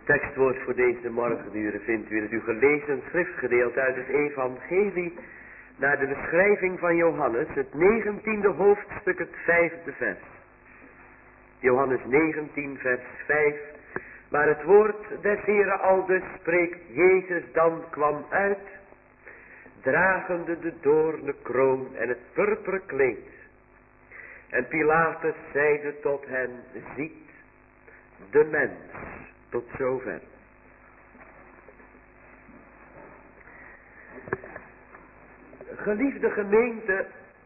Tekstwoord voor deze morgenuren vindt u in het u gelezen schriftgedeelte uit het evangelie naar de beschrijving van Johannes, het 19e hoofdstuk, het 5e vers. Johannes 19 vers 5, waar het woord des Heren aldus spreekt: Jezus dan kwam uit, dragende de doornenkroon en het purperen kleed. En Pilatus zeide tot hen: ziet de mens. Tot zover. Geliefde gemeente,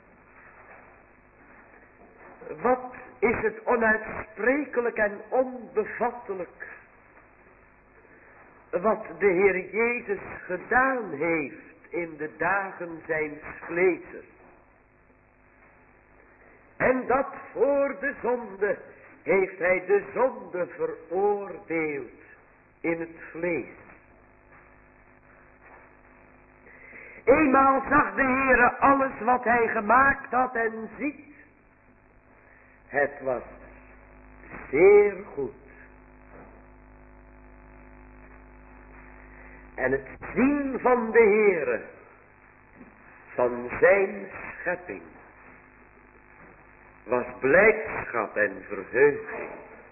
wat is het onuitsprekelijk en onbevattelijk wat de Heer Jezus gedaan heeft in de dagen zijns vleses. En dat voor de zonde heeft hij de zonde veroordeeld in het vlees. Eenmaal zag de Heere alles wat hij gemaakt had en ziet, het was zeer goed. En het zien van de Heere, van zijn schepping, was blijdschap en verheuging.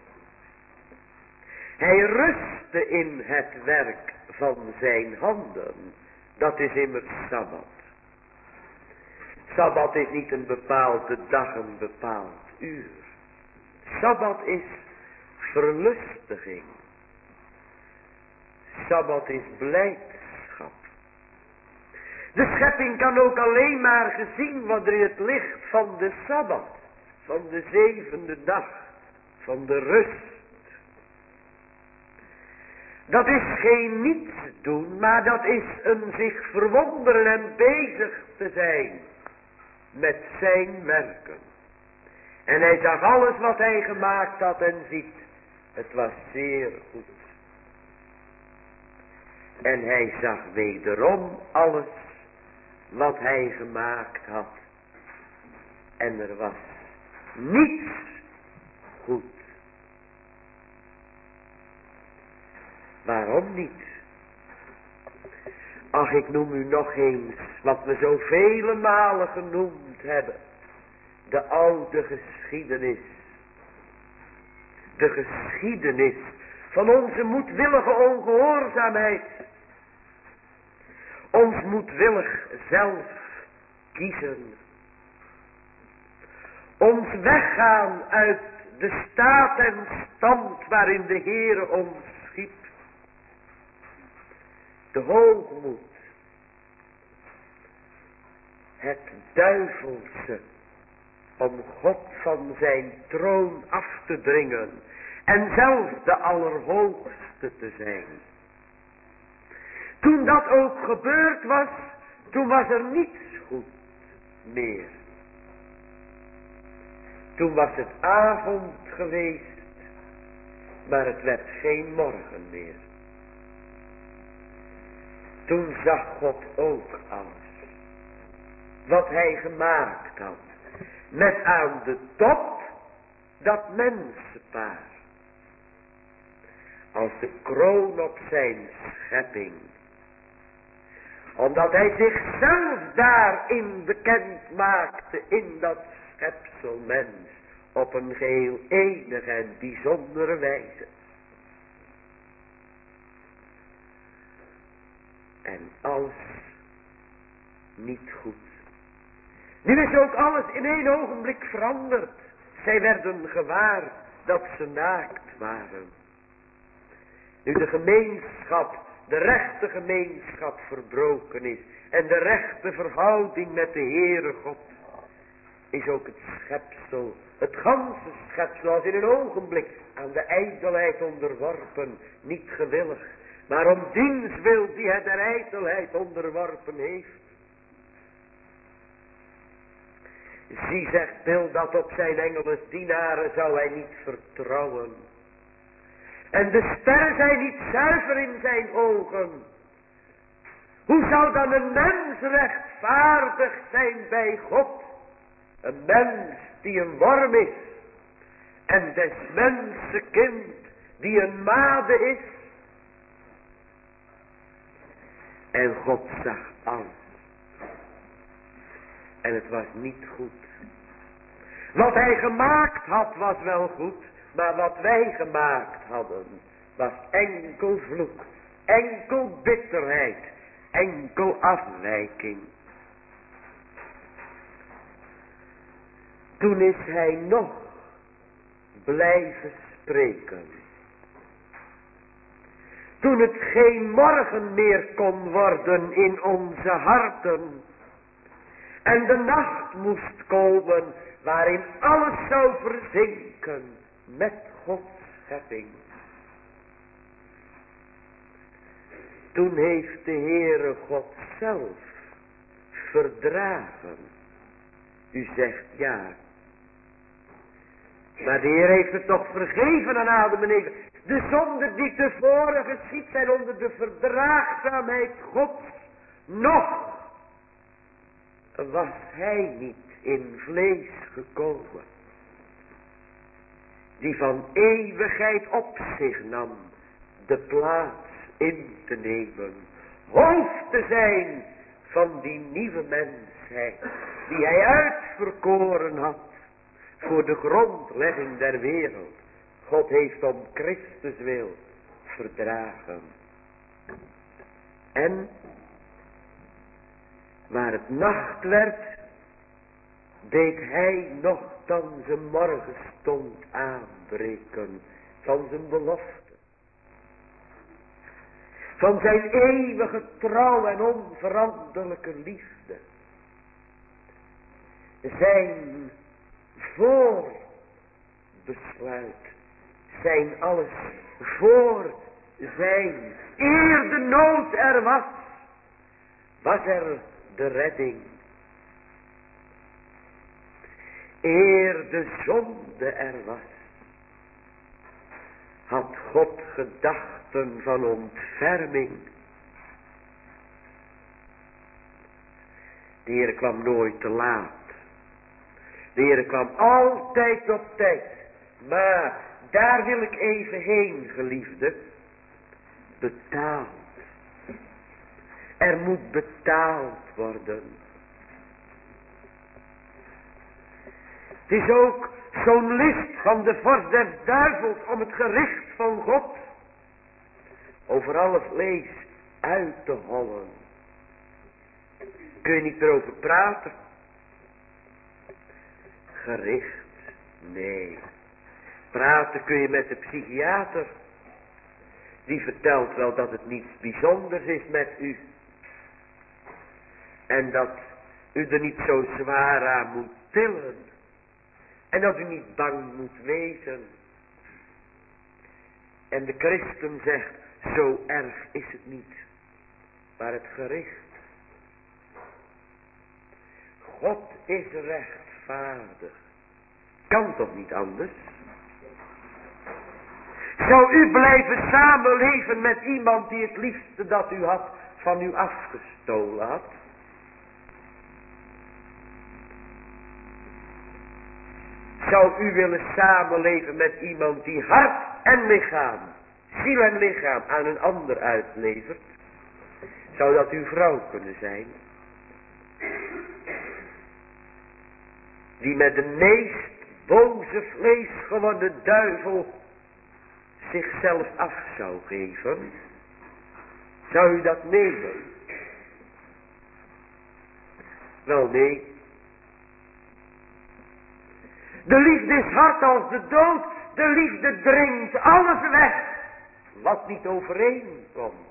Hij rustte in het werk van zijn handen. Dat is immers Sabbat. Sabbat is niet een bepaalde dag, een bepaald uur. Sabbat is verlustiging. Sabbat is blijdschap. De schepping kan ook alleen maar gezien worden in het licht van de Sabbat. Van de 7e dag, van de rust. Dat is geen niets doen, maar dat is een zich verwonderen en bezig te zijn met zijn werken. En hij zag alles wat hij gemaakt had en ziet, het was zeer goed. En hij zag wederom alles wat hij gemaakt had. En er was niets goed. Waarom niet? Ach, ik noem u nog eens wat we zo vele malen genoemd hebben. De oude geschiedenis. De geschiedenis van onze moedwillige ongehoorzaamheid. Ons moedwillig zelf kiezen. Ons weggaan uit de staat en stand waarin de Heere ons schiep. De hoogmoed. Het duivelse om God van zijn troon af te dringen en zelf de Allerhoogste te zijn. Toen dat ook gebeurd was, toen was er niets goed meer. Toen was het avond geweest, maar het werd geen morgen meer. Toen zag God ook alles, wat hij gemaakt had, met aan de top dat mensenpaar, als de kroon op zijn schepping, omdat hij zichzelf daarin bekend maakte, in dat schepselmens, op een geheel enige en bijzondere wijze. En alles niet goed. Nu is ook alles in één ogenblik veranderd. Zij werden gewaar dat ze naakt waren. Nu de gemeenschap, de rechte gemeenschap verbroken is. En de rechte verhouding met de Heere God. Is ook het schepsel, het ganse schepsel als in een ogenblik aan de ijdelheid onderworpen. Niet gewillig. Maar om diens wil die het der ijdelheid onderworpen heeft. Zie, zegt Bildad, op zijn engelens dienaren zou hij niet vertrouwen. En de sterren zijn niet zuiver in zijn ogen. Hoe zou dan een mens rechtvaardig zijn bij God? Een mens die een worm is. En des mensen kind die een made is. En God zag alles. En het was niet goed. Wat hij gemaakt had was wel goed. Maar wat wij gemaakt hadden was enkel vloek. Enkel bitterheid. Enkel afwijking. Toen is hij nog blijven spreken. Toen het geen morgen meer kon worden in onze harten. En de nacht moest komen waarin alles zou verzinken met Gods schepping. Toen heeft de Heere God zelf verdragen. U zegt ja. Maar de Heer heeft het toch vergeven aan Adam en Eva. De zonden die tevoren geschied zijn onder de verdraagzaamheid Gods. Nog was hij niet in vlees gekomen. Die van eeuwigheid op zich nam. De plaats in te nemen. Hoofd te zijn van die nieuwe mensheid. Die hij uitverkoren had. Voor de grondlegging der wereld. God heeft om Christus wil verdragen. En waar het nacht werd, deed hij nochtans zijn morgenstond aanbreken van zijn belofte. Van zijn eeuwige trouw en onveranderlijke liefde. Zijn voorbesluit. Zijn alles voor zijn. Eer de nood er was, was er de redding. Eer de zonde er was, had God gedachten van ontferming. De Heer kwam nooit te laat. De Heer kwam altijd op tijd. Maar daar wil ik even heen, geliefde. Betaald. Er moet betaald worden. Het is ook zo'n list van de vorst des duivels om het gericht van God over al het vlees uit te hollen. Kun je niet erover praten? Gericht? Nee. Praten kun je met de psychiater. Die vertelt wel dat het niets bijzonders is met u. En dat u er niet zo zwaar aan moet tillen. En dat u niet bang moet wezen. En de christen zegt, zo erg is het niet. Maar het gericht. God is rechtvaardig. Kan toch niet anders? Zou u blijven samenleven met iemand die het liefste dat u had van u afgestolen had? Zou u willen samenleven met iemand die hart en lichaam, ziel en lichaam aan een ander uitlevert? Zou dat uw vrouw kunnen zijn? Die met de meest boze vlees geworden duivel zichzelf af zou geven? Zou u dat nemen? Wel nee. De liefde is hard als de dood. De liefde dringt alles weg wat niet overeenkomt.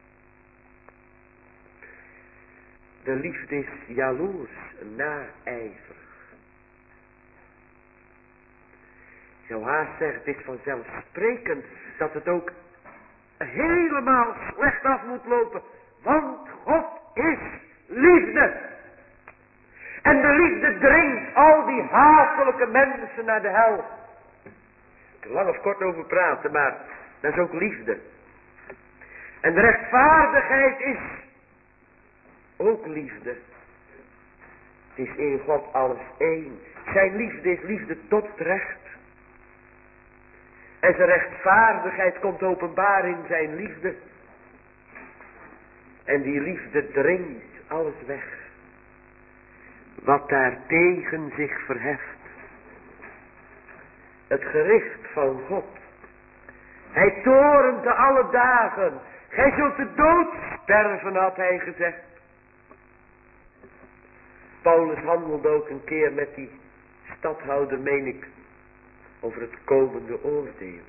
De liefde is jaloers, naijverig. Ik zou haast zeggen, het is vanzelfsprekend dat het ook helemaal slecht af moet lopen. Want God is liefde. En de liefde dringt al die hatelijke mensen naar de hel. Ik kan lang of kort over praten, maar dat is ook liefde. En de rechtvaardigheid is ook liefde. Het is in God alles één. Zijn liefde is liefde tot het recht. En zijn rechtvaardigheid komt openbaar in zijn liefde. En die liefde dringt alles weg wat daartegen zich verheft. Het gericht van God. Hij torent te alle dagen. Gij zult de dood sterven, had hij gezegd. Paulus handelde ook een keer met die stadhouder, meen ik, over het komende oordeel.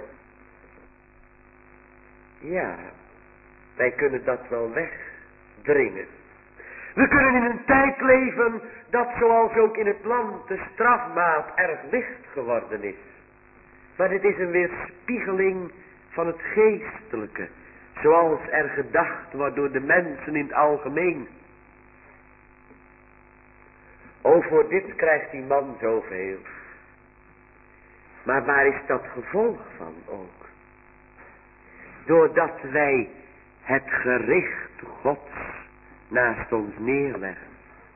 Ja, wij kunnen dat wel wegdringen. We kunnen in een tijd leven dat, zoals ook in het land, de strafmaat erg licht geworden is. Maar dit is een weerspiegeling van het geestelijke, zoals er gedacht wordt door de mensen in het algemeen. O, voor dit krijgt die man zoveel. Maar waar is dat gevolg van ook? Doordat wij het gericht Gods naast ons neerleggen.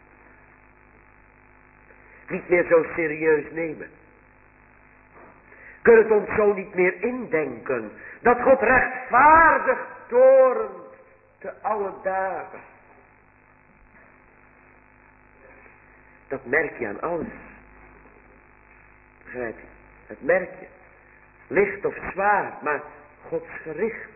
Niet meer zo serieus nemen. Kunnen het ons zo niet meer indenken. Dat God rechtvaardig torent te alle dagen. Dat merk je aan alles. Begrijp je? Dat merk je. Licht of zwaar, maar Gods gericht.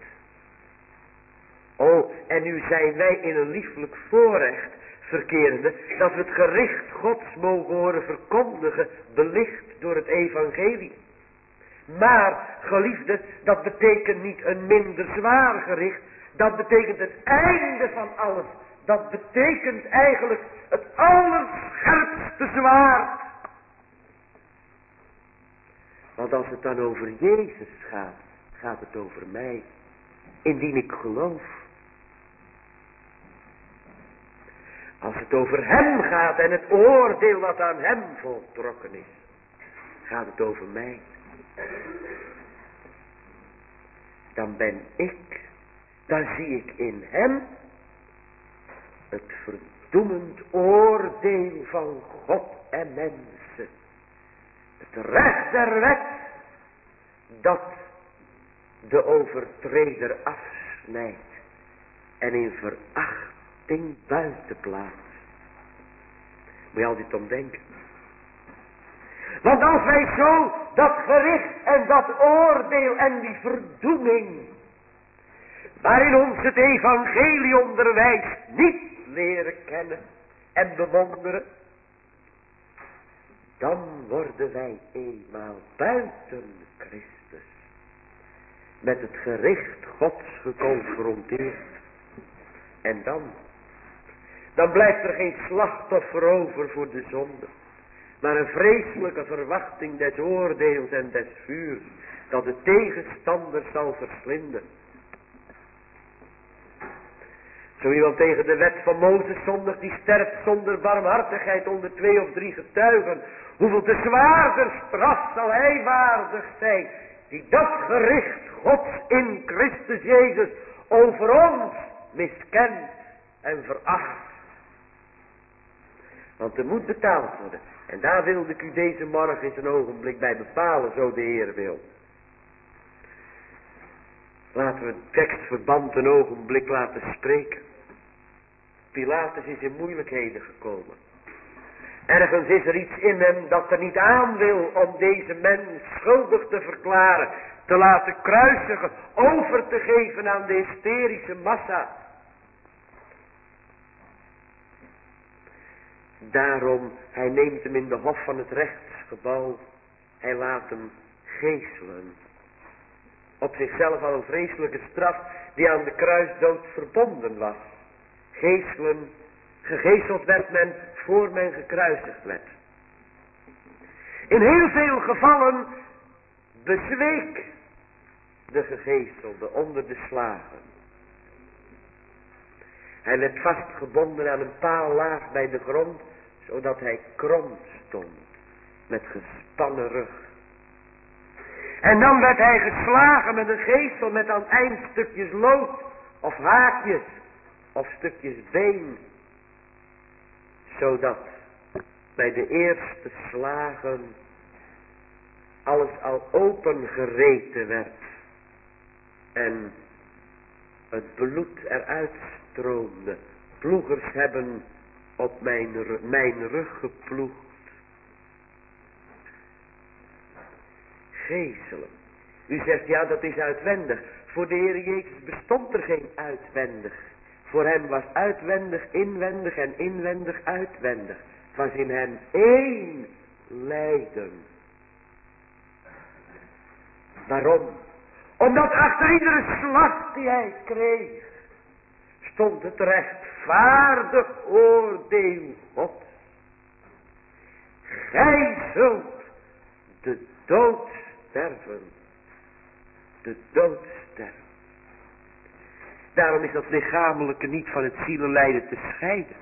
Oh, en nu zijn wij in een lieflijk voorrecht verkerende, dat we het gericht Gods mogen horen verkondigen, belicht door het evangelie. Maar, geliefde, dat betekent niet een minder zwaar gericht, dat betekent het einde van alles. Dat betekent eigenlijk het allerscherpste zwaard. Want als het dan over Jezus gaat, gaat het over mij, indien ik geloof. Als het over hem gaat en het oordeel wat aan hem voltrokken is, gaat het over mij. Dan ben ik, dan zie ik in hem het verdoemend oordeel van God en mensen. Het recht der wet dat de overtreder afsnijdt en in verachting buiten plaatst. Moet je altijd om denken. Want als wij zo dat gericht en dat oordeel en die verdoeming, waarin ons het evangelie onderwijst, niet leren kennen en bewonderen, dan worden wij eenmaal buiten Christus met het gericht Gods geconfronteerd. En dan blijft er geen slachtoffer over voor de zonde, maar een vreselijke verwachting des oordeels en des vuurs, dat de tegenstander zal verslinden. Zo iemand tegen de wet van Mozes zondigt, die sterft zonder barmhartigheid onder 2 of 3 getuigen. Hoeveel te zwaarder straf zal hij waardig zijn, die dat gericht Gods in Christus Jezus over ons miskent en veracht. Want er moet betaald worden. En daar wilde ik u deze morgen eens een ogenblik bij bepalen, zo de Heer wil. Laten we het tekstverband een ogenblik laten spreken. Pilatus is in moeilijkheden gekomen. Ergens is er iets in hem dat er niet aan wil om deze mens schuldig te verklaren, te laten kruisigen, over te geven aan de hysterische massa. Daarom, hij neemt hem in de hof van het rechtsgebouw, hij laat hem geeselen. Op zichzelf al een vreselijke straf die aan de kruisdood verbonden was. Geeselen, gegezeld werd men voor men gekruisigd werd. In heel veel gevallen bezweek de gegezelde onder de slagen. Hij werd vastgebonden aan een paal laag bij de grond, zodat hij krom stond, met gespannen rug. En dan werd hij geslagen met een geestel met aan het eind stukjes lood, of haakjes, of stukjes been, zodat bij de eerste slagen alles al opengereten werd en het bloed eruit stroomde. Ploegers hebben op mijn rug geploegd. Geeselen. U zegt ja, dat is uitwendig. Voor de Heer Jezus bestond er geen uitwendig. Voor hem was uitwendig inwendig en inwendig uitwendig. Het was in hem één lijden. Waarom? Omdat achter iedere slag die hij kreeg, stond het rechtvaardig oordeel Gods. Gij zult de dood sterven. De dood sterven. Daarom is dat lichamelijke niet van het zielenlijden te scheiden.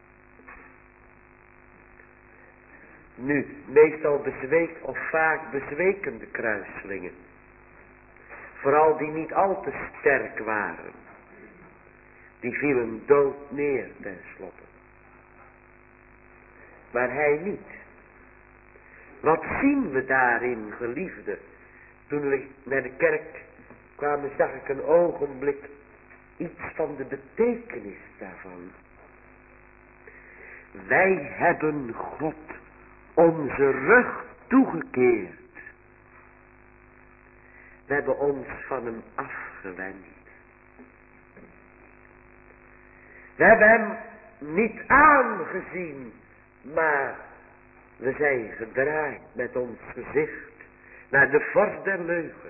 Nu, meestal vaak bezwekende kruiselingen. Vooral die niet al te sterk waren. Die vielen dood neer tenslotte. Maar hij niet. Wat zien we daarin, geliefde? Toen we naar de kerk kwamen, zag ik een ogenblik iets van de betekenis daarvan. Wij hebben God onze rug toegekeerd. We hebben ons van hem afgewend. We hebben hem niet aangezien, maar we zijn gedraaid met ons gezicht naar de vorst der leugen.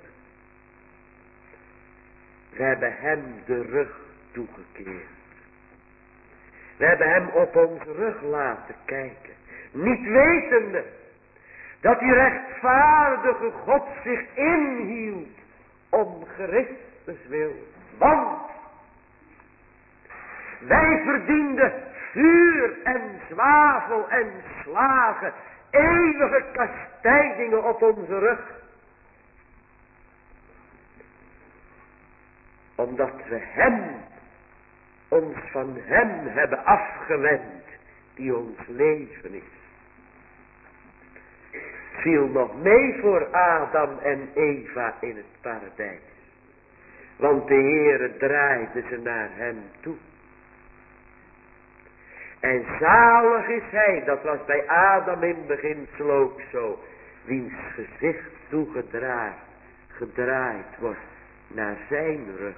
We hebben hem de rug toegekeerd. We hebben hem op onze rug laten kijken. Niet wetende dat die rechtvaardige God zich inhield om Christus wil. Want wij verdienden vuur en zwavel en slagen, eeuwige kastijdingen op onze rug. Omdat we ons van hem hebben afgewend, die ons leven is. Het viel nog mee voor Adam en Eva in het paradijs. Want de Heere draaide ze naar hem toe. En zalig is hij, dat was bij Adam in beginsel ook zo, wiens gezicht gedraaid wordt naar zijn rug.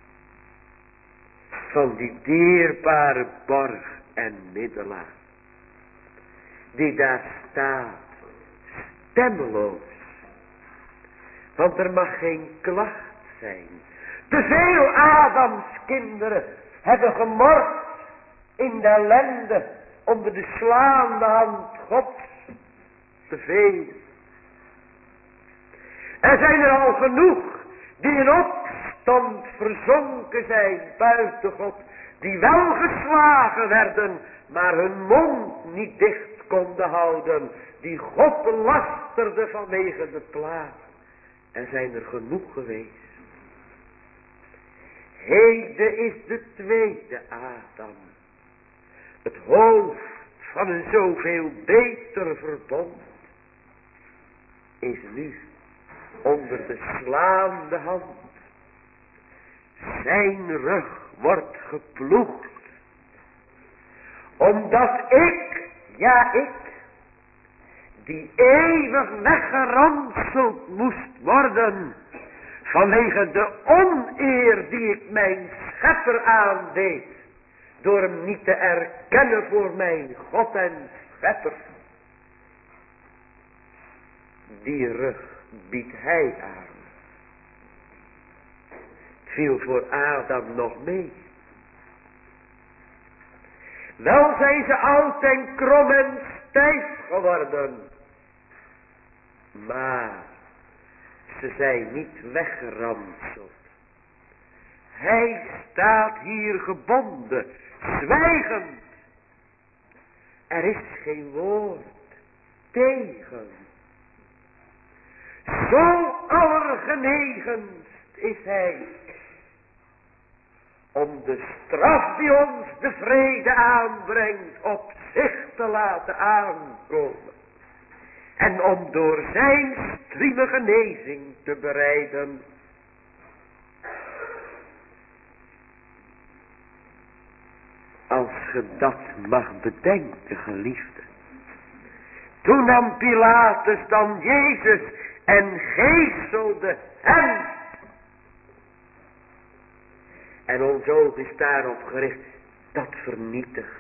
Van die dierbare borg en middelaar, die daar staat, stemmeloos. Want er mag geen klacht zijn. Te veel Adams kinderen hebben gemord in de ellende onder de slaande hand Gods. Te veel. Er zijn er al genoeg die in opstand verzonken zijn buiten God. Die wel geslagen werden, maar hun mond niet dicht konden houden. Die God lasterde vanwege de plaag. Er zijn er genoeg geweest. Heden is de tweede Adam. Het hoofd van een zoveel beter verbond is nu onder de slaande hand. Zijn rug wordt geploegd. Omdat ik, die eeuwig weggeranseld moest worden, vanwege de oneer die ik mijn schepper aandeed, door hem niet te erkennen voor mijn God en schepper. Die rug biedt hij aan. Het viel voor Adam nog mee. Wel zijn ze oud en krom en stijf geworden. Maar ze zijn niet weggeranseld. Hij staat hier gebonden, zwijgend. Er is geen woord tegen. Zo allergenegenst is hij. Om de straf die ons de vrede aanbrengt op zich te laten aankomen. En om door zijn strieme genezing te bereiden. ge dat mag bedenken, geliefde. Toen nam Pilatus dan Jezus en geeselde hem. En ons oog is daarop gericht, dat vernietigt.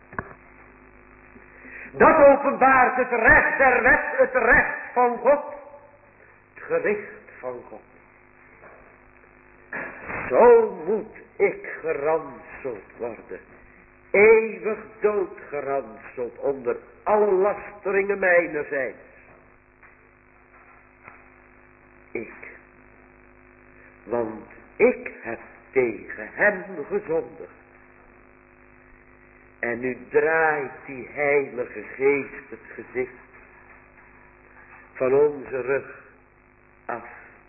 Dat openbaart het recht der wet, het recht van God. Het gericht van God. Zo moet ik geranseld worden. Eeuwig dood geranseld onder alle lasteringen mijnerzijds. Ik. Want ik heb tegen hem gezondigd. En nu draait die heilige geest het gezicht van onze rug af.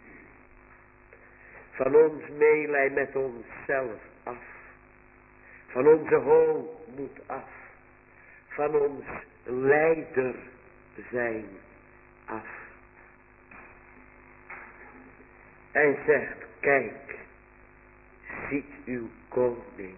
Van ons meelij met onszelf af. Van onze hoogmoed af. Van ons leider zijn af. Hij zegt, kijk, ziet uw koning.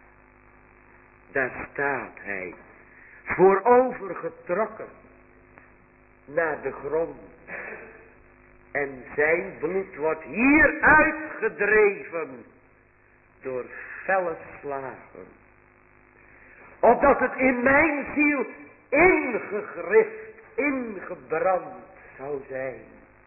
Daar staat hij, voorovergetrokken naar de grond. En zijn bloed wordt hier uitgedreven door felle slagen. Opdat het in mijn ziel ingegrift, ingebrand zou zijn.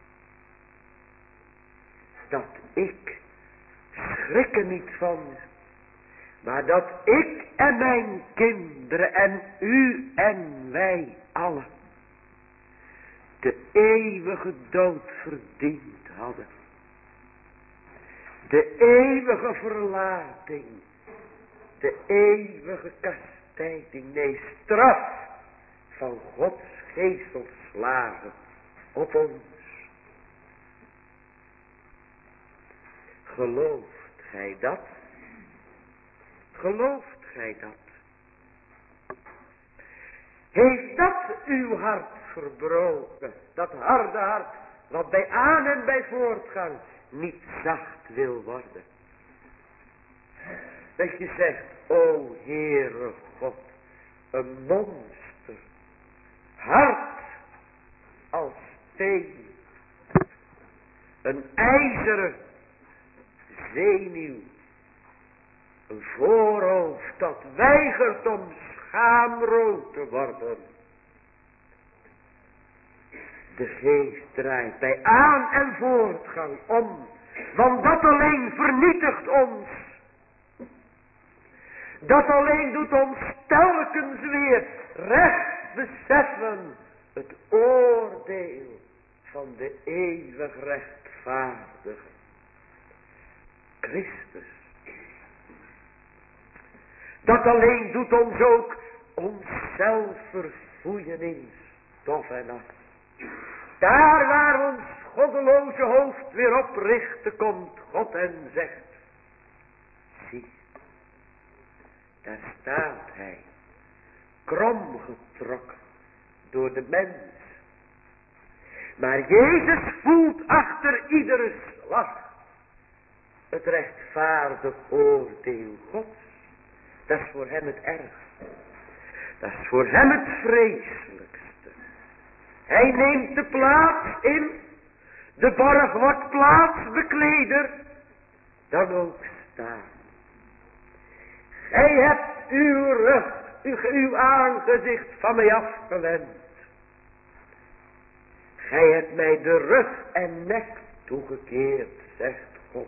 Dat ik schrikken niet van, maar dat ik en mijn kinderen en u en wij allen de eeuwige dood verdiend hadden. De eeuwige verlating. De eeuwige kastijding. Nee, straf van Gods geeselslagen op ons. Gelooft gij dat? Gelooft gij dat? Heeft dat uw hart verbroken? Dat harde hart, wat bij aan- en bij voortgang niet zacht wil worden. Dat je zegt, o Heere God, een monster, hard als steen, een ijzeren zenuw, een voorhoofd dat weigert om schaamrood te worden. De geest draait bij aan- en voortgang om, want dat alleen vernietigt ons. Dat alleen doet ons telkens weer recht beseffen het oordeel van de eeuwig rechtvaardige Christus. Dat alleen doet ons ook onszelf verfoeien in stof en as. Daar waar ons goddeloze hoofd weer op richten komt God en zegt, zie, daar staat hij, krom getrokken door de mens. Maar Jezus voelt achter iedere slag het rechtvaardig oordeel Gods. Dat is voor hem het ergste. Dat is voor hem het vreselijkste. Hij neemt de plaats in. De borg wordt plaatsbekleder. Dan ook staan. Gij hebt uw rug, uw aangezicht van mij afgewend. Gij hebt mij de rug en nek toegekeerd, zegt God.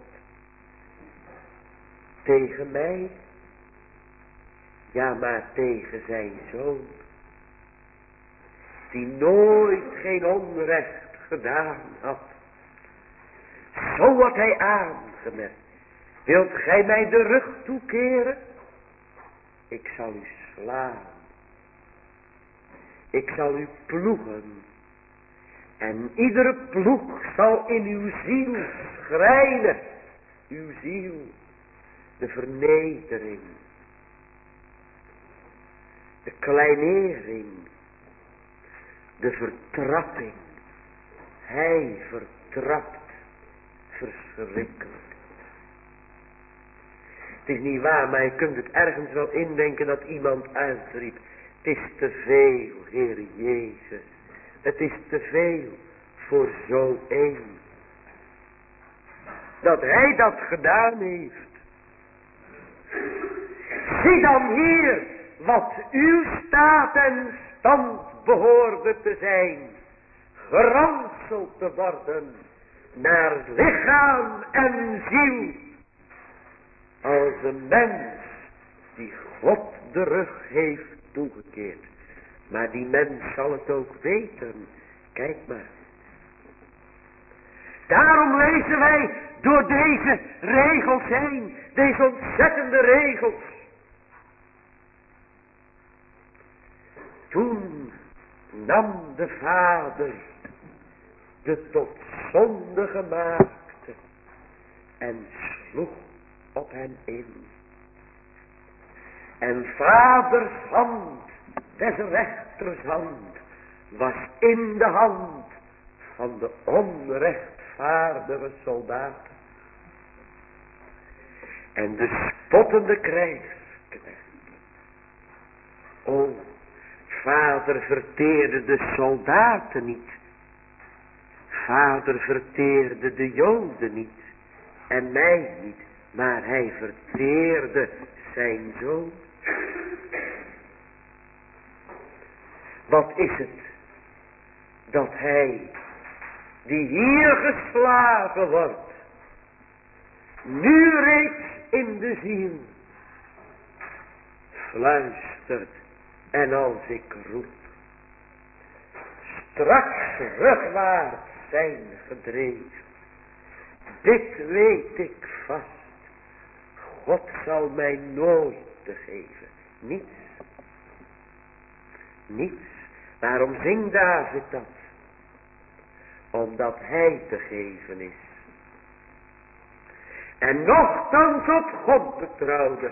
Tegen mij? Ja, maar tegen zijn zoon. Die nooit geen onrecht gedaan had. Zo wordt hij aangemerkt. Wilt gij mij de rug toekeren? Ik zal u slaan. Ik zal u ploegen. En iedere ploeg zal in uw ziel schrijnen. Uw ziel. De vernedering. De kleinering. De vertrapping. Hij vertrapt verschrikkelijk. Het is niet waar, maar je kunt het ergens wel indenken dat iemand uitriep. Het is te veel, Heer Jezus. Het is te veel voor zo één. Dat hij dat gedaan heeft. Zie dan hier wat uw staat en stand behoorde te zijn. Geranseld te worden naar lichaam en ziel. Als een mens die God de rug heeft toegekeerd. Maar die mens zal het ook weten. Kijk maar. Daarom lezen wij door deze regels heen. Deze ontzettende regels. Toen nam de Vader de tot zonde gemaakte en sloeg op hen in. En Vaders hand, des rechtershand, was in de hand van de onrechtvaardige soldaten. En de spottende krijgsknecht. O, Vader verteerde de soldaten niet. Vader verteerde de Joden niet. En mij niet. Maar hij verteerde zijn zoon. Wat is het? Dat hij, die hier geslagen wordt, nu reeds in de ziel fluistert. En als ik roep, straks rugwaarts zijn gedreven. Dit weet ik vast. God zal mij nooit te geven. Niets. Niets. Waarom zingt David dat? Omdat hij te geven is. En nochtans op God betrouwde.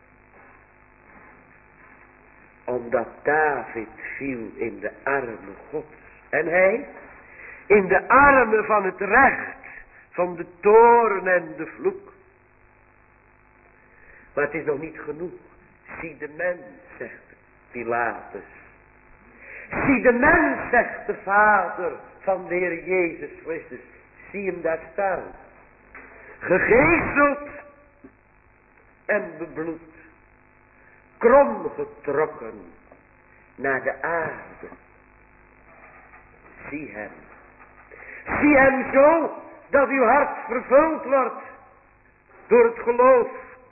Omdat David viel in de armen Gods. En hij in de armen van het recht. Van de toorn en de vloek. Maar het is nog niet genoeg. Zie de mens, zegt Pilatus. Zie de mens, zegt de Vader van de Heer Jezus Christus. Zie hem daar staan. Gegezeld en bebloed. Krom getrokken naar de aarde. Zie hem. Zie hem zo dat uw hart vervuld wordt door het geloof.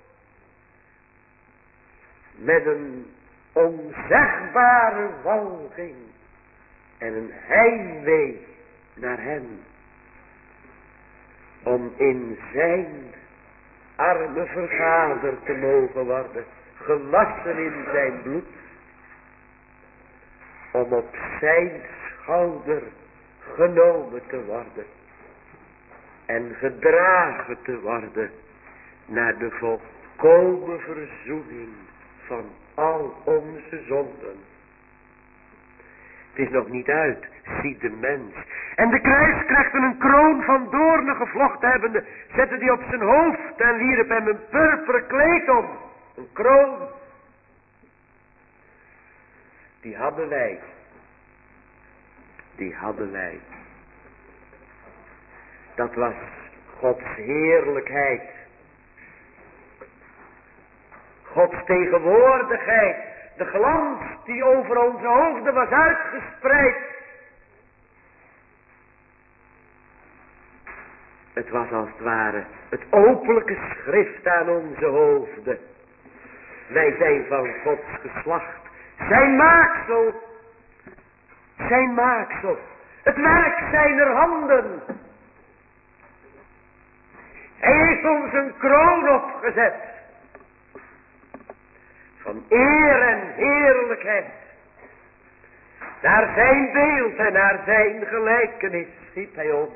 Met een onzegbare walging en een heimwee naar hem. Om in zijn arme vergaderd te mogen worden. Gewassen in zijn bloed. Om op zijn schouder genomen te worden. En gedragen te worden naar de volkomen verzoening van al onze zonden. Het is nog niet uit, zie de mens. En de kruisknechten een kroon van doornen gevlochten hebbende, zette die op zijn hoofd en wierp hem een purperen kleed om. Een kroon. Die hadden wij. Die hadden wij. Dat was Gods heerlijkheid. Gods tegenwoordigheid. De glans die over onze hoofden was uitgespreid. Het was als het ware het openlijke schrift aan onze hoofden. Wij zijn van Gods geslacht. Zijn maaksel. Zijn maaksel. Het werk zijner handen. Hij heeft ons een kroon opgezet. Van eer en heerlijkheid. Naar zijn beeld en naar zijn gelijkenis schiep hij ons.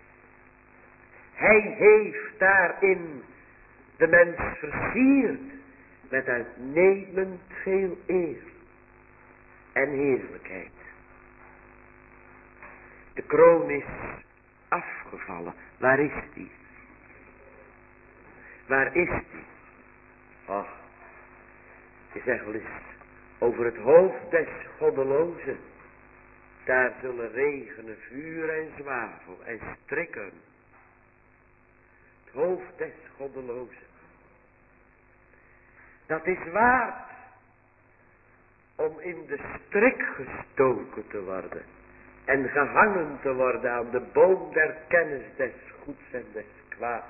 Hij heeft daarin de mens versierd met uitnemend veel eer en heerlijkheid. De kroon is afgevallen. Waar is die? Waar is die? Ach, je zegt wel eens over het hoofd des goddelozen. Daar zullen regenen vuur en zwavel en strikken. Het hoofd des goddelozen. Dat is waard om in de strik gestoken te worden. En gehangen te worden aan de boom der kennis des goeds en des kwaads.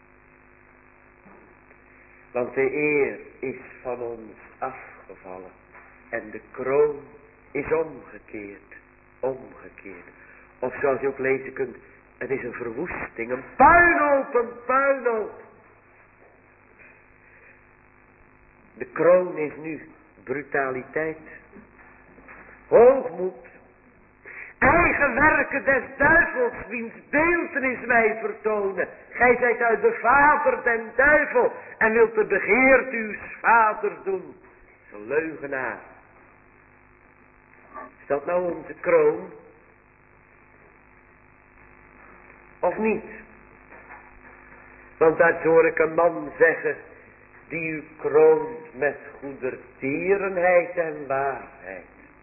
Want de eer is van ons afgevallen. En de kroon is omgekeerd. Of zoals je ook lezen kunt, het is een verwoesting, een puinhoop. De kroon is nu brutaliteit, hoogmoed, eigen werken des duivels, wiens beeltenis wij vertonen. Gij zijt uit de vader den duivel en wilt de begeerte uws vaders doen. Een leugenaar. Is dat nou onze kroon? Of niet? Want daar hoor ik een man zeggen, die u kroont met goedertierenheid en waarheid.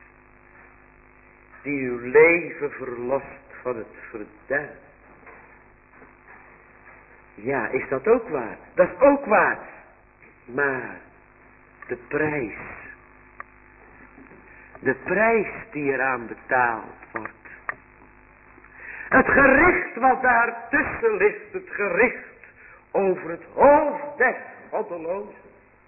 Die uw leven verlost van het verderf. Ja, is dat ook waar? Dat is ook waar. Maar de prijs die eraan betaald wordt. Het gericht wat daartussen ligt, het gericht over het hoofd des goddelozen.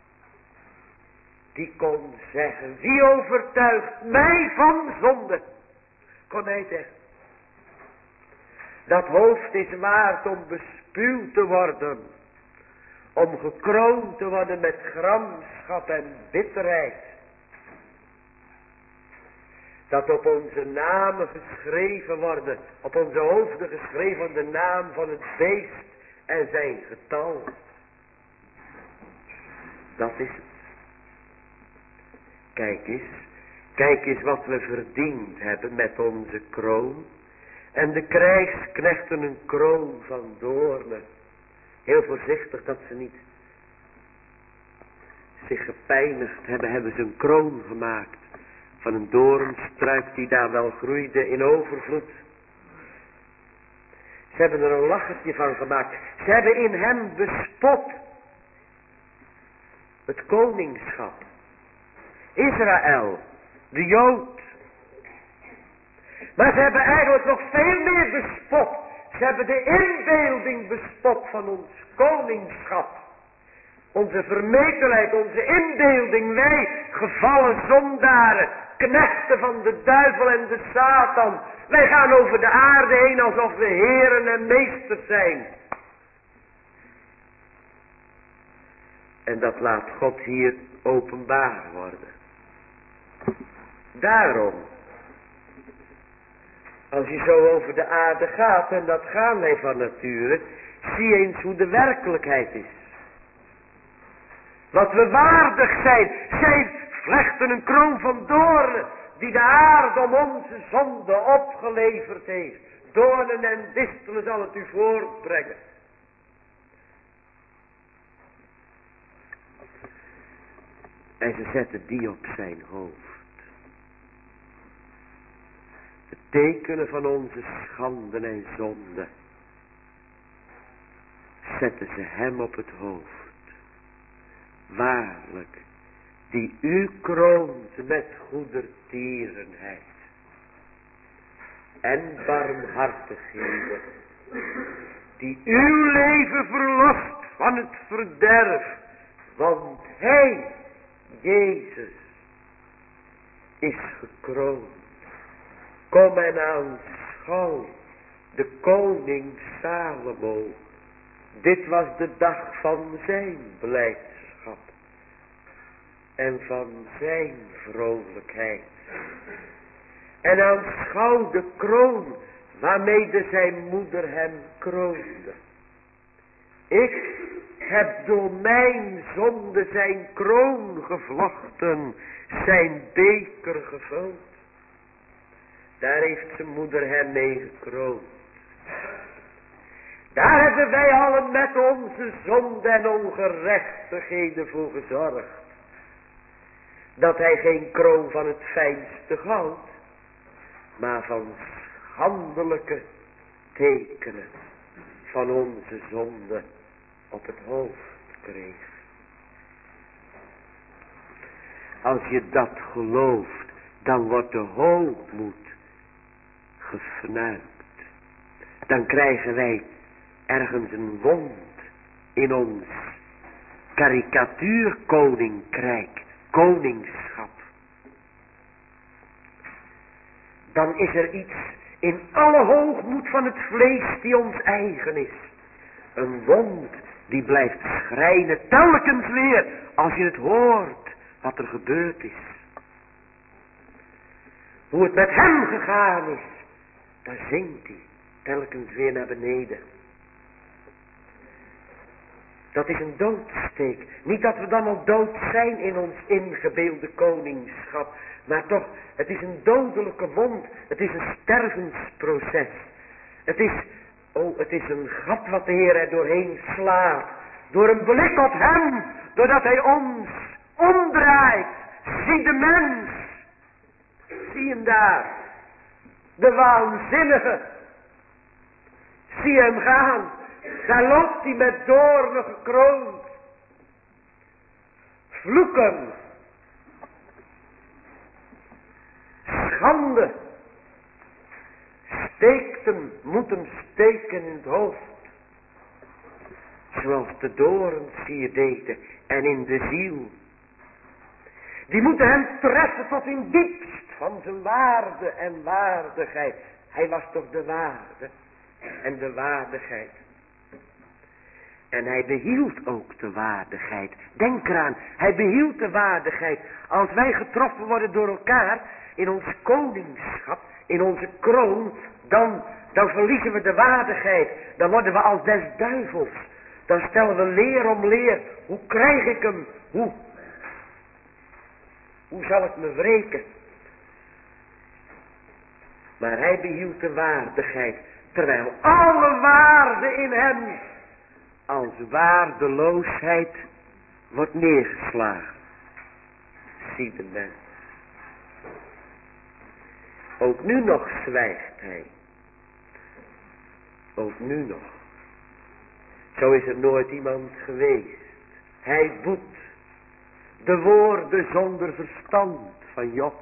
Die kon zeggen, wie overtuigt mij van zonde? Kon hij zeggen. Dat hoofd is waard om bespuwd te worden. Om gekroond te worden met gramschap en bitterheid. Dat op onze namen geschreven worden. Op onze hoofden geschreven de naam van het beest en zijn getal. Dat is het. Kijk eens wat we verdiend hebben met onze kroon. En de krijgsknechten een kroon van doornen. Heel voorzichtig dat ze niet zich gepijnigd hebben, hebben ze een kroon gemaakt. Van een doornstruik die daar wel groeide in overvloed. Ze hebben er een lachertje van gemaakt. Ze hebben in hem bespot. Het koningschap. Israël. De Jood. Maar ze hebben eigenlijk nog veel meer bespot. Ze hebben de inbeelding bespot van ons koningschap. Onze vermetelheid, onze inbeelding. Wij gevallen zondaren. Knechten van de duivel en de Satan. Wij gaan over de aarde heen alsof we heren en meesters zijn. En dat laat God hier openbaar worden. Daarom. Als je zo over de aarde gaat, en dat gaan wij van nature, zie eens hoe de werkelijkheid is. Wat we waardig zijn. Zij vlechten een kroon van doornen, die de aarde om onze zonde opgeleverd heeft. Doornen en distelen zal het u voortbrengen. En ze zetten die op zijn hoofd. De tekenen van onze schanden en zonden. Zetten ze hem op het hoofd. Waarlijk, die u kroont met goedertierenheid. En barmhartigheden. Die uw leven verlost van het verderf. Want hij, Jezus, is gekroond. Kom en aanschouw de koning Salomo. Dit was de dag van zijn blijdschap. En van zijn vrolijkheid. En aanschouw de kroon waarmee zijn moeder hem kroonde. Ik heb door mijn zonde zijn kroon gevlochten, zijn beker gevuld. Daar heeft zijn moeder hem mee gekroond. Daar hebben wij allen met onze zonde en ongerechtigheden voor gezorgd. Dat hij geen kroon van het fijnste goud, maar van schandelijke tekenen van onze zonde op het hoofd kreeg. Als je dat gelooft, dan wordt de hoogmoed gefnuikt. Dan krijgen wij ergens een wond in ons karikatuurkoninkrijk, koningschap. Dan is er iets in alle hoogmoed van het vlees die ons eigen is. Een wond die blijft schrijnen telkens weer als je het hoort wat er gebeurd is. Hoe het met hem gegaan is, daar zingt hij telkens weer naar beneden. Dat is een doodsteek. Niet dat we dan al dood zijn in ons ingebeelde koningschap. Maar toch, het is een dodelijke wond. Het is een stervensproces. Het is een gat wat de Heer er doorheen slaat. Door een blik op hem. Doordat hij ons omdraait. Zie de mens. Zie hem daar. De waanzinnige. Zie hem gaan. Daar loopt hij met doornen gekroond. Vloeken. Schande. Moet hem steken in het hoofd. Zoals de dorens hier deden en in de ziel. Die moeten hem treffen tot in diepst van zijn waarde en waardigheid. Hij was toch de waarde en de waardigheid. En hij behield ook de waardigheid. Denk eraan, hij behield de waardigheid. Als wij getroffen worden door elkaar in ons koningschap, in onze kroon, dan verliezen we de waardigheid. Dan worden we als des duivels. Dan stellen we leer om leer. Hoe krijg ik hem? Hoe zal ik me wreken? Maar hij behield de waardigheid. Terwijl alle waarde in hem als waardeloosheid wordt neergeslagen. Zie de mens. Ook nu nog zwijgt hij. Ook nu nog. Zo is er nooit iemand geweest. Hij boet de woorden zonder verstand van Job.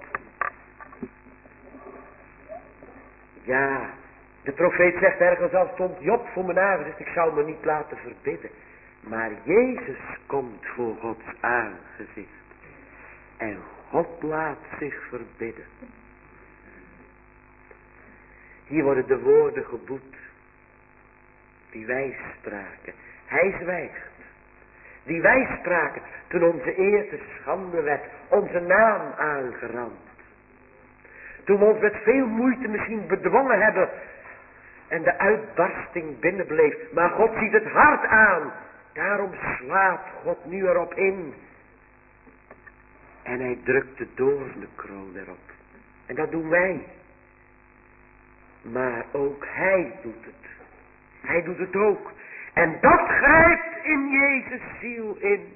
Ja, de profeet zegt ergens al stond Job voor mijn aangezicht, ik zou me niet laten verbidden. Maar Jezus komt voor Gods aangezicht. En God laat zich verbidden. Hier worden de woorden geboet. Die wij spraken. Hij zwijgt. Die wij spraken toen onze eer te schande werd. Onze naam aangerand. Toen we ons met veel moeite misschien bedwongen hebben. En de uitbarsting binnenbleef. Maar God ziet het hart aan. Daarom slaat God nu erop in. En hij drukt de doornenkroon erop. En dat doen wij. Maar ook hij doet het. Hij doet het ook. En dat grijpt in Jezus ziel in.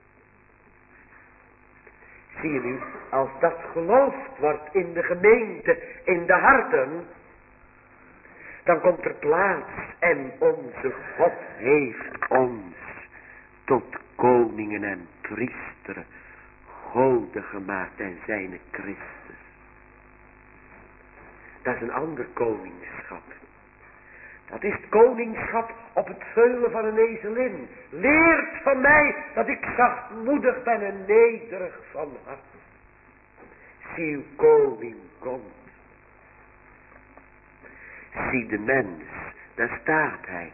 Zie je nu, als dat geloofd wordt in de gemeente, in de harten, dan komt er plaats en onze God heeft ons tot koningen en priesteren, goden gemaakt en zijne Christus. Dat is een ander koningschap. Dat is het koningschap op het veulen van een ezelin. Leert van mij dat ik zachtmoedig ben en nederig van hart. Zie uw koning komt. Zie de mens, daar staat hij.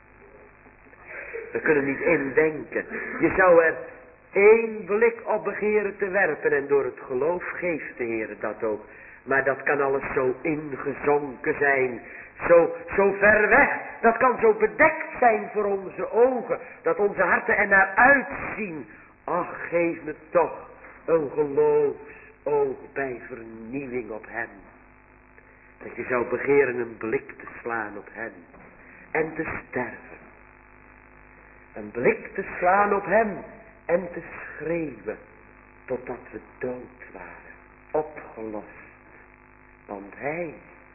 We kunnen niet indenken. Je zou er één blik op begeren te werpen en door het geloof geeft de Heer dat ook. Maar dat kan alles zo ingezonken zijn. Zo ver weg. Dat kan zo bedekt zijn voor onze ogen. Dat onze harten er naar uitzien. Ach, geef me toch een geloofsoog bij vernieuwing op hem. Dat je zou begeren een blik te slaan op hem. en te sterven. Een blik te slaan op hem en te schreeuwen totdat we dood waren, opgelost. Want hij,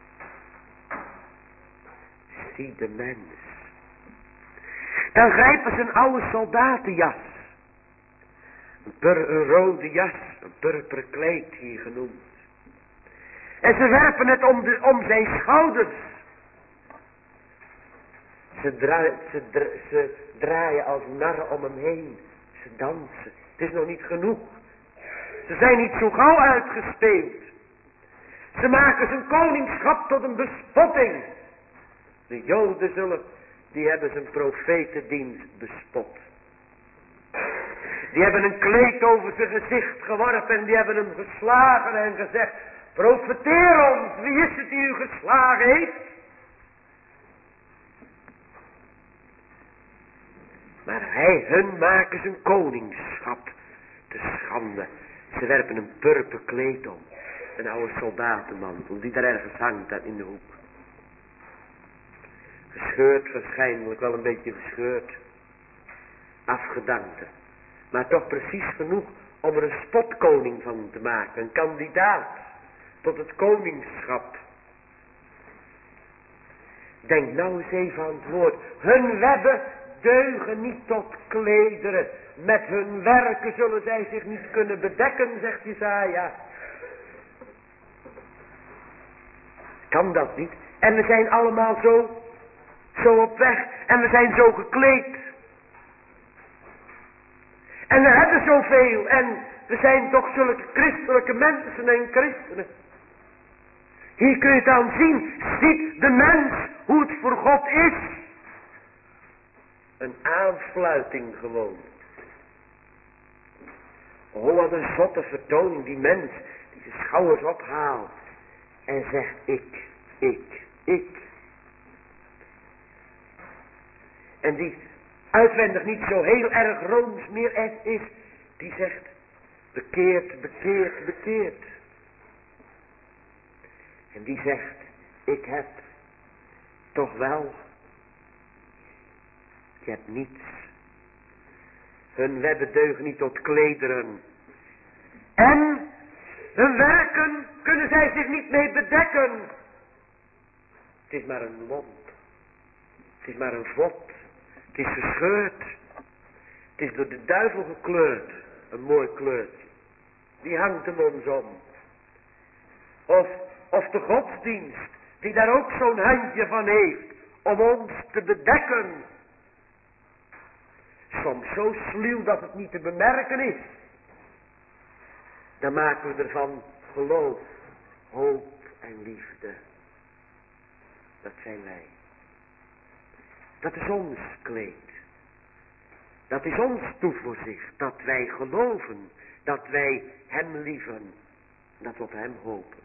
zie de mens. Dan grijpen ze een oude soldatenjas. Een rode jas, een purperen kleed hier genoemd. En ze werpen het om zijn schouders. Ze draaien als narren om hem heen. Ze dansen. Het is nog niet genoeg. Ze zijn niet zo gauw uitgespeeld. Ze maken zijn koningschap tot een bespotting. De Joden die hebben zijn profetendienst bespot. Die hebben een kleed over zijn gezicht geworpen en die hebben hem geslagen en gezegd: profeteer ons, wie is het die u geslagen heeft? Maar hun maken zijn koningschap te schande. Ze werpen een purper kleed om. Een oude soldatenmantel die daar ergens hangt daar in de hoek. Gescheurd waarschijnlijk, wel een beetje gescheurd. Afgedankte. Maar toch precies genoeg om er een spotkoning van te maken. Een kandidaat tot het koningschap. Denk nou eens even aan het woord. Hun webben deugen niet tot klederen. Met hun werken zullen zij zich niet kunnen bedekken, zegt Jesaja. Kan dat niet? En we zijn allemaal zo op weg. En we zijn zo gekleed. En we hebben zoveel. En we zijn toch zulke christelijke mensen en christenen. Hier kun je het aan zien. Ziet de mens hoe het voor God is. Een aanfluiting gewoon. Oh, wat een zotte vertoning. Die mens die zijn schouders ophaalt. En zegt ik. En die uitwendig niet zo heel erg rooms meer is. Die zegt bekeerd. En die zegt, ik heb toch wel. Je hebt niets. Hun webben deugen niet tot klederen. En hun werken kunnen zij zich niet mee bedekken. Het is maar een lont. Het is maar een vod. Het is gescheurd. Het is door de duivel gekleurd. Een mooi kleurtje. Die hangt hem ons om. Of de godsdienst. Die daar ook zo'n handje van heeft. Om ons te bedekken. Soms zo sluw dat het niet te bemerken is. Dan maken we ervan geloof, hoop en liefde. Dat zijn wij. Dat is ons kleed. Dat is ons toevoorzicht. Dat wij geloven. Dat wij hem lieven. Dat we op hem hopen.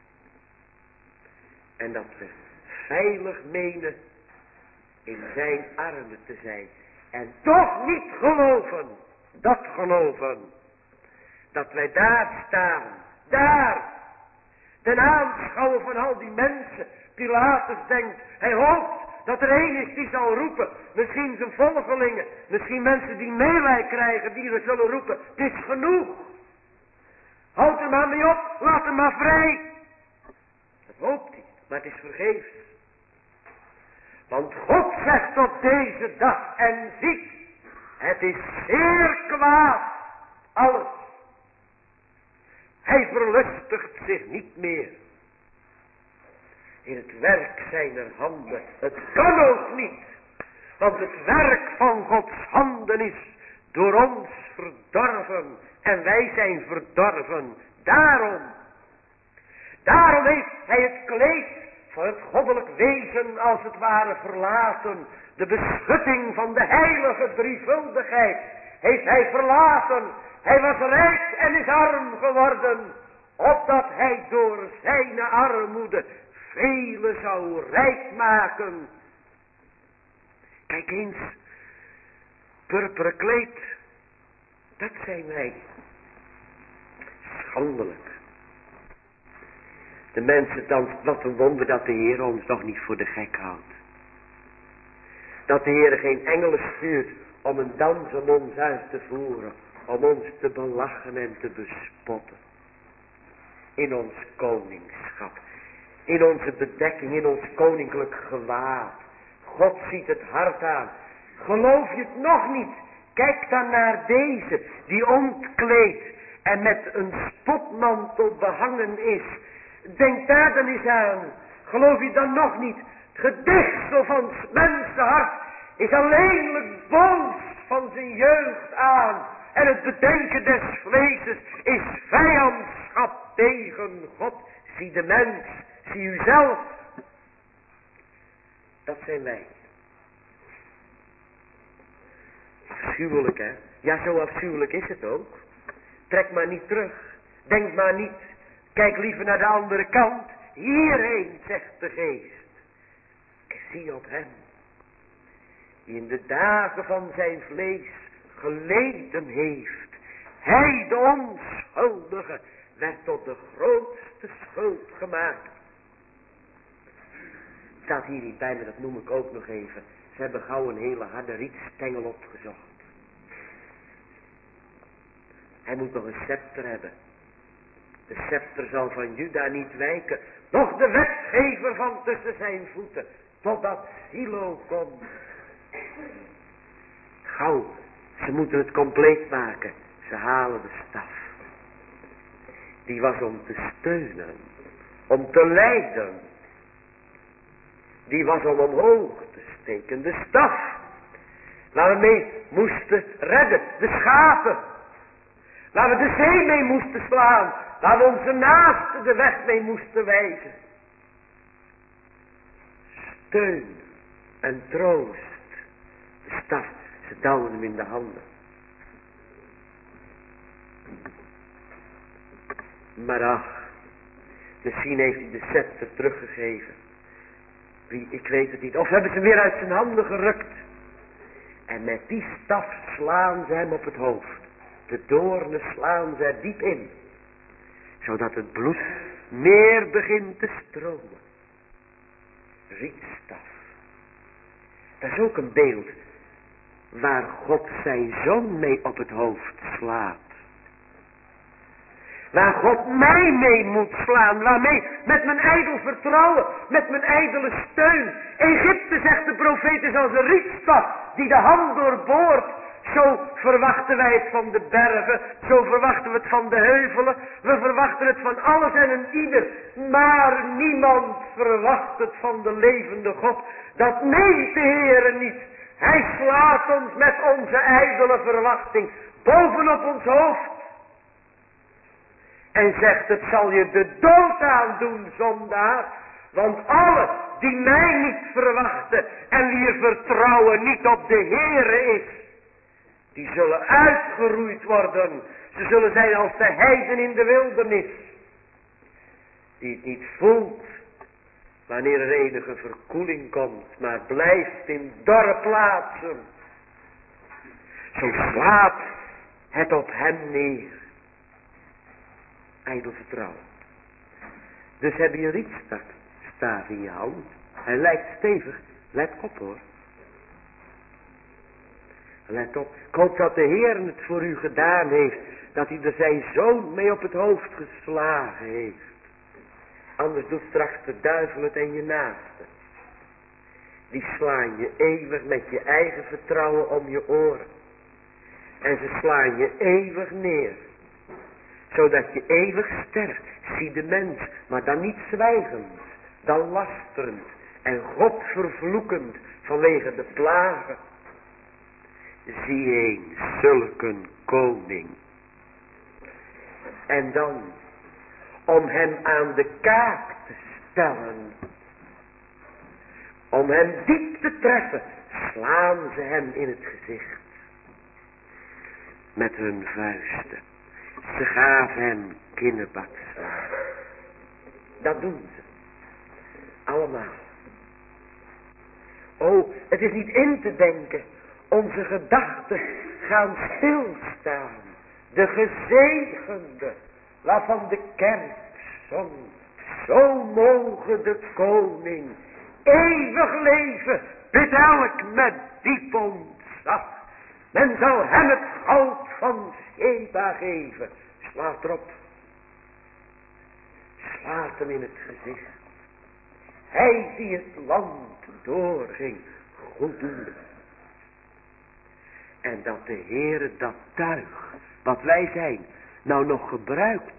En dat we veilig menen in zijn armen te zijn. En toch niet geloven. Dat geloven. Dat wij daar staan. Daar. Ten aanschouwen van al die mensen. Pilatus denkt. Hij hoopt dat er één is die zal roepen. Misschien zijn volgelingen. Misschien mensen die meelij krijgen. Die er zullen roepen. Het is genoeg. Houd hem maar mee op. Laat hem maar vrij. Dat hoopt hij. Maar het is vergeefs. Want God zegt op deze dag. En ziet. Het is zeer kwaad. Alles. Hij verlustigt zich niet meer. In het werk zijner handen. Het kan ook niet. Want het werk van Gods handen is door ons verdorven. En wij zijn verdorven. Daarom heeft hij het kleed van het goddelijk wezen als het ware verlaten. De beschutting van de heilige drievuldigheid heeft hij verlaten. Hij was rijk en is arm geworden. Opdat hij door zijn armoede velen zou rijk maken. Kijk eens. Purperen kleed. Dat zijn wij. Schandelijk. De mensen dan, wat een wonder dat de Heer ons nog niet voor de gek houdt. Dat de Heer geen engelen stuurt om een dans om ons uit te voeren. Om ons te belachen en te bespotten. In ons koningschap. In onze bedekking, in ons koninklijk gewaad. God ziet het hart aan. Geloof je het nog niet? Kijk dan naar deze, die ontkleed en met een spotmantel behangen is. Denk daar dan eens aan. Geloof je dan nog niet? Het gedichtsel van het mensenhart is alleenlijk boos van zijn jeugd aan. En het bedenken des vleeses is vijandschap tegen God. Zie de mens, zie uzelf. Dat zijn wij. Afschuwelijk, hè? Ja, zo afschuwelijk is het ook. Trek maar niet terug. Denk maar niet. Kijk liever naar de andere kant. Hierheen, zegt de geest. Zie op hem. Die in de dagen van zijn vlees geleden heeft. Hij, de onschuldige, werd tot de grootste schuld gemaakt. Staat hier niet bij, maar dat noem ik ook nog even. Ze hebben gauw een hele harde rietstengel opgezocht. Hij moet nog een scepter hebben. De scepter zal van Juda niet wijken. Nog de wetgever van tussen zijn voeten. Totdat Silo komt. Gauw, ze moeten het compleet maken. Ze halen de staf. Die was om te steunen. Om te leiden. Die was om omhoog te steken. De staf. Waar we mee moesten redden. De schapen. Waar we de zee mee moesten slaan. Waar we onze naasten de weg mee moesten wijzen. Steun en troost. De staf, ze douwen hem in de handen. Maar ach, misschien heeft hij de scepter teruggegeven. Wie, ik weet het niet. Of hebben ze hem weer uit zijn handen gerukt. En met die staf slaan ze hem op het hoofd. De doornen slaan ze er diep in. Zodat het bloed meer begint te stromen. Rietstaf. Dat is ook een beeld waar God zijn zoon mee op het hoofd slaat. Waar God mij mee moet slaan. Waarmee? Met mijn ijdel vertrouwen. Met mijn ijdele steun. Egypte, zegt de profeet, is als een rietstaf die de hand doorboort. Zo verwachten wij het van de bergen. Zo verwachten we het van de heuvelen. We verwachten het van alles en een ieder. Maar niemand verwacht het van de levende God. Dat meent de Heere niet. Hij slaat ons met onze ijdele verwachting bovenop ons hoofd. En zegt, het zal je de dood aandoen, zondaar. Want alle die mij niet verwachten en wier vertrouwen niet op de Heere is, die zullen uitgeroeid worden. Ze zullen zijn als de heiden in de wildernis. Die het niet voelt wanneer er enige verkoeling komt, maar blijft in dorre plaatsen. Zo slaat het op hem neer. Ijdel vertrouwen. Dus heb je een rietstaaf in je hand. Hij lijkt stevig. Let op hoor. Let op. Ik hoop dat de Heer het voor u gedaan heeft. Dat hij er zijn zoon mee op het hoofd geslagen heeft. Anders doet straks de duivel het en je naaste. Die slaan je eeuwig met je eigen vertrouwen om je oren. En ze slaan je eeuwig neer. Zodat je eeuwig sterft. Zie de mens, maar dan niet zwijgend. Dan lasterend. En God vervloekend vanwege de plagen. Zie eens zulke koning. En dan, om hem aan de kaak te stellen. Om hem diep te treffen, slaan ze hem in het gezicht. Met hun vuisten. Ze gaven hem kinderbakslaan. Dat doen ze. Allemaal. Oh, het is niet in te denken. Onze gedachten gaan stilstaan. De gezegende, waarvan de kerk zong. Zo mogen de koning eeuwig leven bidt elk met diep ontzag. Men zal hem het goud van Sheba geven. Slaat erop. Slaat hem in het gezicht. Hij die het land doorging, goeddoende. En dat de Heere dat tuig, wat wij zijn, nou nog gebruikt.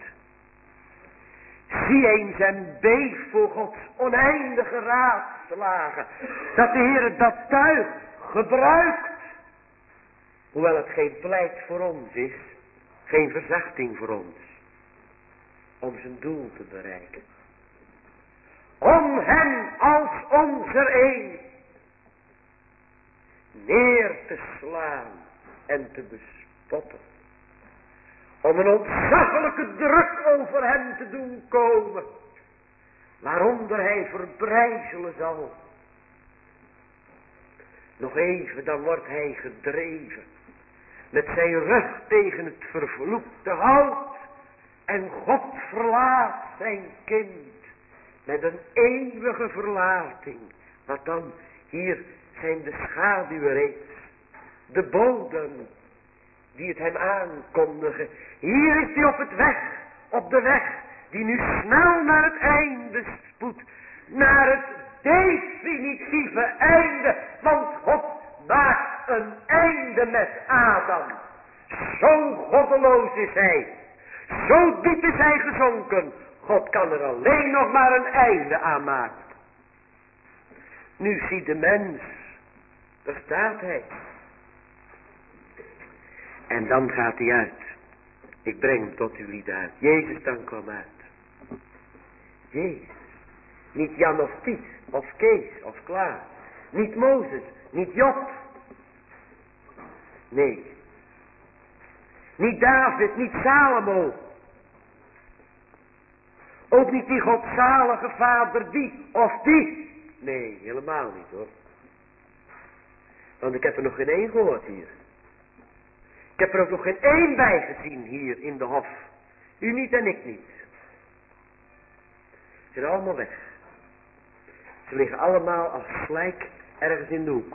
Zie eens en beef voor Gods oneindige raadslagen. Dat de Heere dat tuig gebruikt. Hoewel het geen pleit voor ons is, geen verzachting voor ons. Om zijn doel te bereiken. Om hem als onze een neer te slaan en te bespotten. Om een ontzaglijke druk over hem te doen komen, waaronder hij verbrijzelen zal. Nog even, dan wordt hij gedreven, met zijn rug tegen het vervloekte hout, en God verlaat zijn kind, met een eeuwige verlating. Wat dan? Hier zijn de schaduwen reeds, de boden die het hem aankondigen. Hier is hij op de weg die nu snel naar het einde spoedt, naar het definitieve einde, want God maakt een einde met Adam. Zo goddeloos is hij, zo diep is hij gezonken. God kan er alleen nog maar een einde aan maken. Nu ziet de mens, daar staat hij. En dan gaat hij uit. Ik breng hem tot uw lied uit. Jezus dan kwam uit. Jezus. Niet Jan of Piet, of Kees, of Klaas. Niet Mozes, niet Job. Nee. Niet David, niet Salomo. Ook niet die godzalige vader die of die. Nee, helemaal niet hoor. Want ik heb er nog geen één gehoord hier. Ik heb er ook nog geen één bij gezien hier in de hof. U niet en ik niet. Ze zijn allemaal weg. Ze liggen allemaal als slijk ergens in de hoek.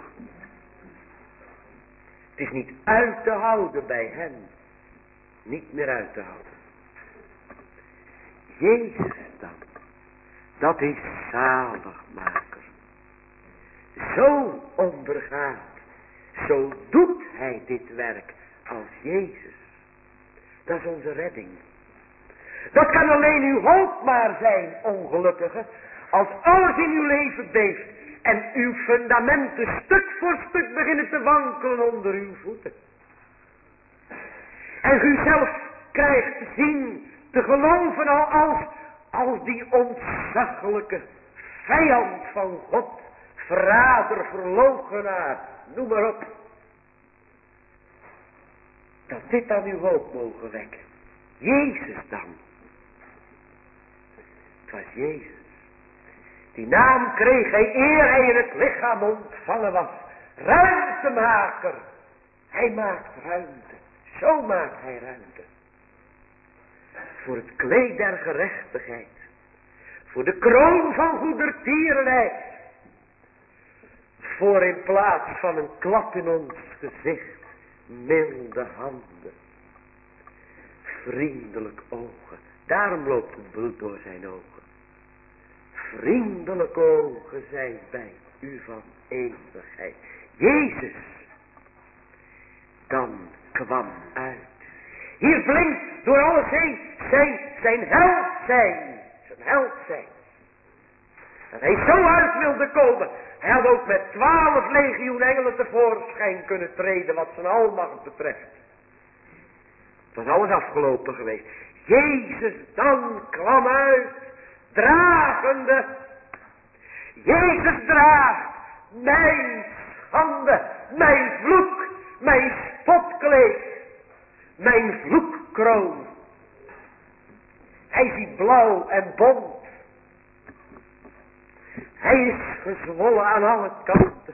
Het is niet uit te houden bij hen. Niet meer uit te houden. Jezus dan. Dat is zaligmaker. Zo ondergaat. Zo doet hij dit werk als Jezus. Dat is onze redding. Dat kan alleen uw hoop maar zijn, ongelukkige. Als alles in uw leven beeft. En uw fundamenten stuk voor stuk beginnen te wankelen onder uw voeten. En u zelf krijgt te zien, te geloven als die ontzaglijke vijand van God. Verrader, verloochenaar, noem maar op. Dat dit dan uw hoop mogen wekken. Jezus dan. Het was Jezus. Die naam kreeg hij eer hij in het lichaam ontvangen was. Ruimtemaker. Hij maakt ruimte. Zo maakt hij ruimte. Voor het kleed der gerechtigheid. Voor de kroon van goedertierenheid. Voor in plaats van een klap in ons gezicht. Milde handen. Vriendelijk ogen. Daarom loopt het bloed door zijn ogen. Vriendelijke ogen zijn bij u van eeuwigheid. Jezus dan kwam uit. Hier blinkt door alles heen zijn held zijn. Zijn held zijn. Dat hij zo uit wilde komen. Hij had ook met 12 legioen engelen tevoorschijn kunnen treden wat zijn almacht betreft. Het was alles afgelopen geweest. Jezus dan kwam uit, dragende. Jezus draagt mijn schande, mijn vloek, mijn spotkleed, mijn vloekkroon. Hij ziet blauw en bont. Hij is gezwollen aan alle kanten.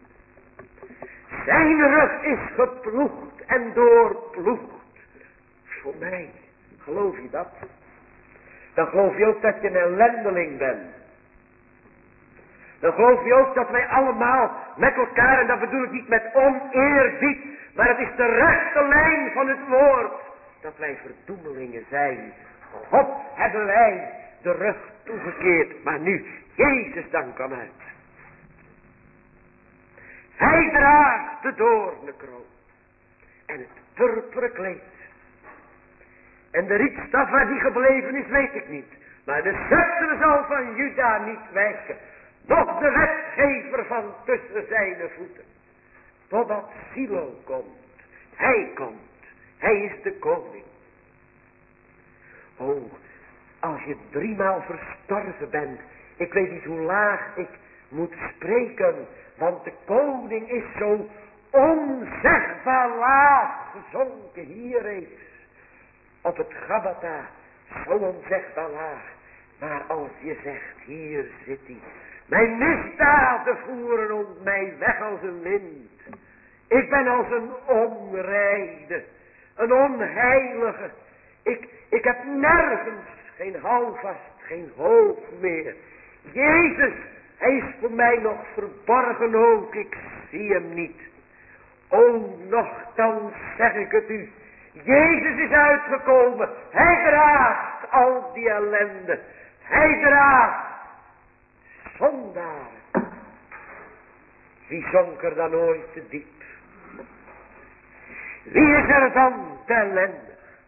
Zijn rug is geploegd en doorploegd. Voor mij. Geloof je dat? Dan geloof je ook dat je een ellendeling bent. Dan geloof je ook dat wij allemaal met elkaar, en dat bedoel ik niet met oneerbied, maar het is de rechte lijn van het woord, dat wij verdoemelingen zijn. God hebben wij de rug toegekeerd, maar nu, Jezus dank aan uit. Hij draagt de doornenkroon en het purperen kleed. En de rietstaf waar die gebleven is, weet ik niet. Maar de scepter zal van Juda niet wijken. Nog de wetgever van tussen zijn voeten. Totdat Silo komt. Hij komt. Hij is de koning. Oh, als je 3 maal verstorven bent. Ik weet niet hoe laag ik moet spreken. Want de koning is zo onzegbaar laag gezonken hier reeds. Op het Gabata. Zo onzegbaar laag. Maar als je zegt, hier zit hij. Mijn misdaden voeren om mij weg als een wind. Ik ben als een onreine, een onheilige. Ik heb nergens geen houvast, geen hoop meer. Jezus, hij is voor mij nog verborgen ook. Ik zie hem niet. O, nochtans zeg ik het u. Jezus is uitgekomen. Hij draagt al die ellende. Hij draagt zondaren. Wie zonk er dan ooit te diep? Wie is er dan te ellendig?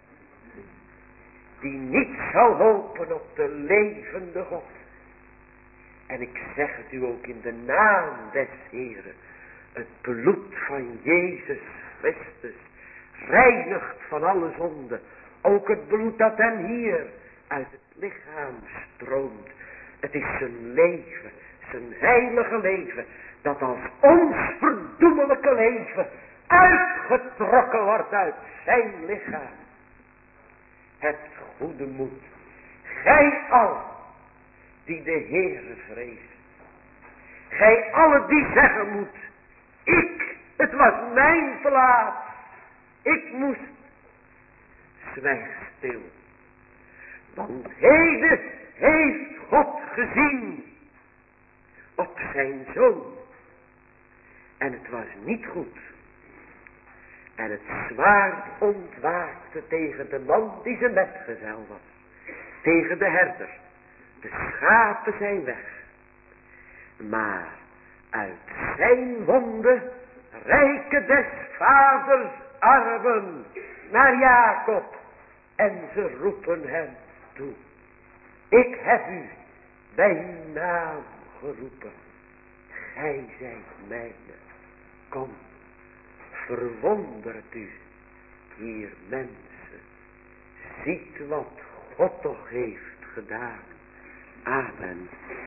Die niet zou hopen op de levende God. En ik zeg het u ook in de naam des Heeren. Het bloed van Jezus Christus reinigt van alle zonde. Ook het bloed dat hem hier uit het lichaam stroomt. Het is zijn leven, zijn heilige leven, dat als ons verdoemelijke leven uitgetrokken wordt uit zijn lichaam. Het goede moed. Gij allen die de Heere vrezen. Gij allen die zeggen moet. Het was mijn plaats. Ik moest. Zwijg stil. Want heden heeft God gezien op zijn zoon. En het was niet goed. En het zwaard ontwaakte tegen de man die zijn metgezel was. Tegen de herder. De schapen zijn weg. Maar uit zijn wonden reiken des vaders armen naar Jacob. En ze roepen hem toe. Ik heb u bij uw naam geroepen. Gij zijt mijne. Kom, verwondert u, hier mensen. Ziet wat God toch heeft gedaan. Amen.